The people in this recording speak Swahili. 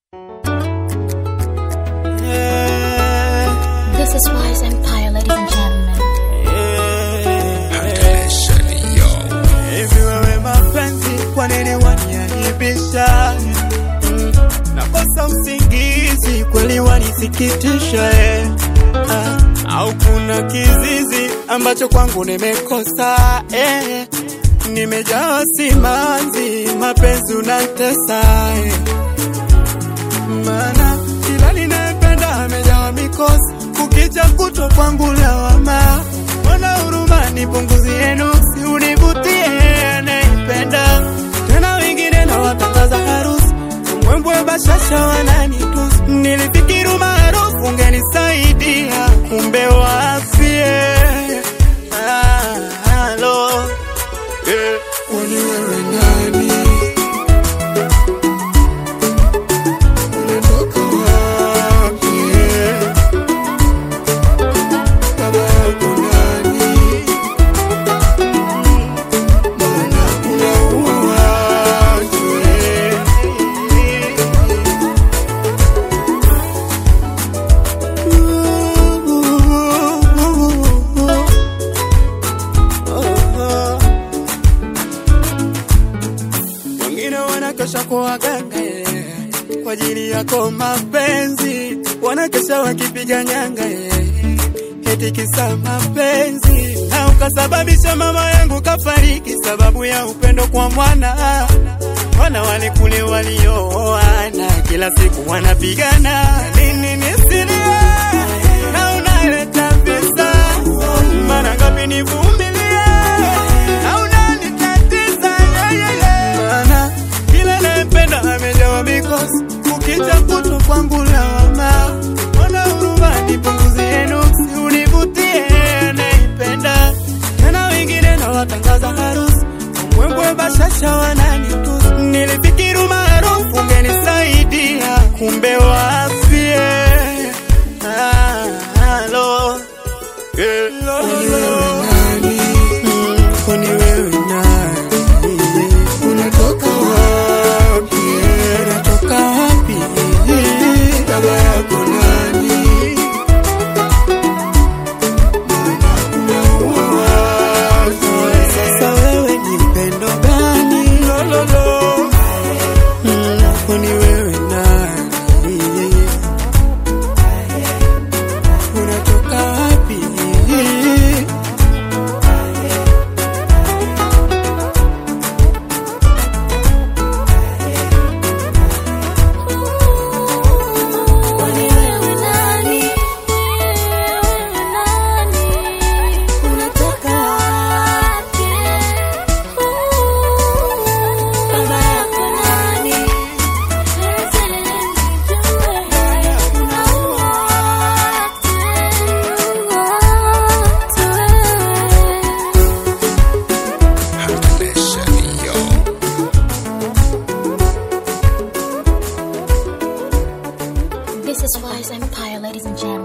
This is Wise Empire, ladies and gentlemen. Hivi wewe mapenzi kwa nini waniaibisha? Nakosa usingizi kweli wanisikitisha au kuna kizizi ambacho kwangu nimekosa nimejawa simanzi mapenzi unatesa Mana kila ninapenda amejawa mikosi kukicha kutwa kwangu lawama Wana huruma nipunguzie nuksi univutie naipenda Tena wengine na watangaza harusi Mwembwe bashasha wananitusi Nilifikiri maarufu ungenisaidia kumbe wafie Halo Kwani wewe nani? Unatoka wapi? Baba yako nani? Mbona unaua watu? Wengine wanakesha kwa waganga kwa ajili yako mapenzi, wanakesha wakipiga nyanga eti kisa mapenzi, na ukasababisha mama yangu kafariki sababu ya upendo kwa mwana. Wana wale kule walioana kila siku wanapigana, nini nisilie na unaleta visa, mara ngapi nivumilie na unanitatiza Mana kila napenda amejawa mikosi kukicha kutwa kwangu lawama Wana huruma nipunguzie nuksi univutie naipenda Tena wengine na watangaza harusi Mwembwe bashasha wananitusi Nilifikiri maarufu ungenisaidia kumbe wafie Halo Kwani wewe nani? Unatoka wapi? Unatoka wapi? Baba yako nani? Mbona unaua watu? Sasa wewe ni mpendo gani? Kwani wewe nani? Unatoka wapi? This is Wise Empire, ladies and gentlemen.